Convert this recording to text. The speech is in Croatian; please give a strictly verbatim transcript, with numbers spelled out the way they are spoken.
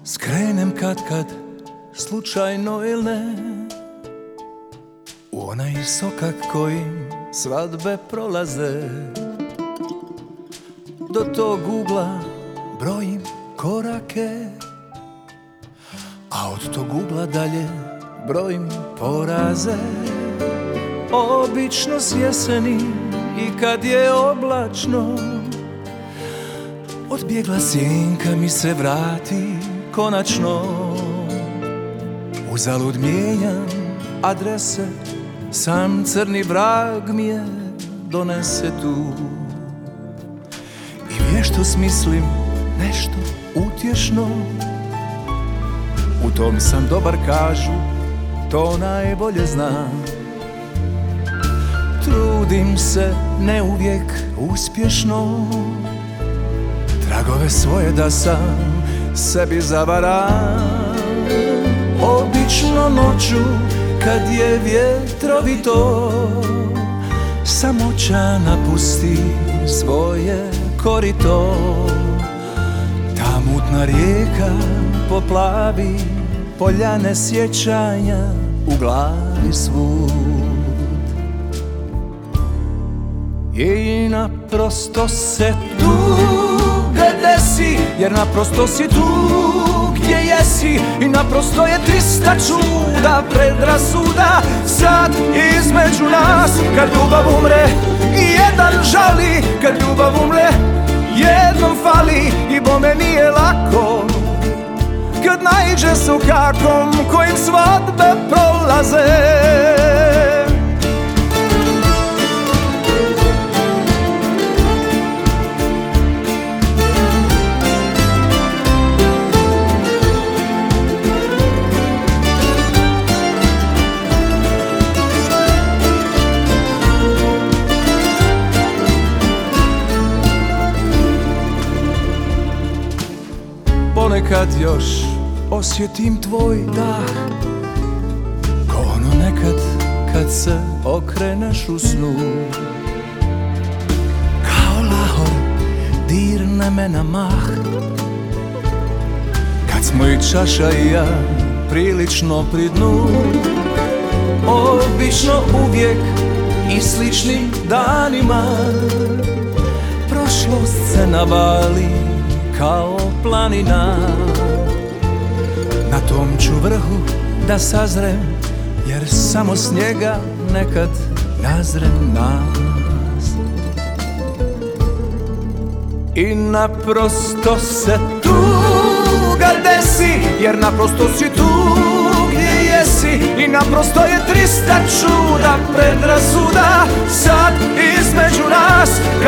Skrenem kad kad, slučajno il ne, u onaj sokak kojim svadbe prolaze. Do tog ugla brojim korake, a od tog ugla dalje brojim poraze. Obično s jeseni i kad je oblačno, odbjegla sjenka mi se vrati konačno. Uzalud mijenjam adrese, sam crni vrag mi je donese tu. I vješto smislim nešto utješno, u tom sam dobar kažu, to najbolje znam. Trudim se ne uvijek uspješno, tragove svoje da sam sebi zavaram. Obično noću kad je vjetrovito, samoća napusti svoje korito. Ta mutna rijeka poplavi poljane sjećanja u glavi svud. I naprosto se tuga desi, jer naprosto si tu gdje jesi. I naprosto je trista čuda, predrasuda sad između nas. Kad ljubav umre, jedan žali. Kad ljubav umre, jednom fali. I bome nije lako kad naiđe s ukakom kojim svadbe prolaze. Ponekad još osjetim tvoj dah, ko ono nekad kad se okreneš u snu. Kao lahor dirne me na mah, kad smo i čaša i ja prilično pri dnu. Obično uvijek i sličnim danima prošlost se navali kao planina. Na tom ću vrhu da sazrem, jer samo s njega nekad nazrem nas. I naprosto se tuga desi, jer naprosto si tu gdje jesi. I naprosto je trista čuda, predrasuda sad između nas.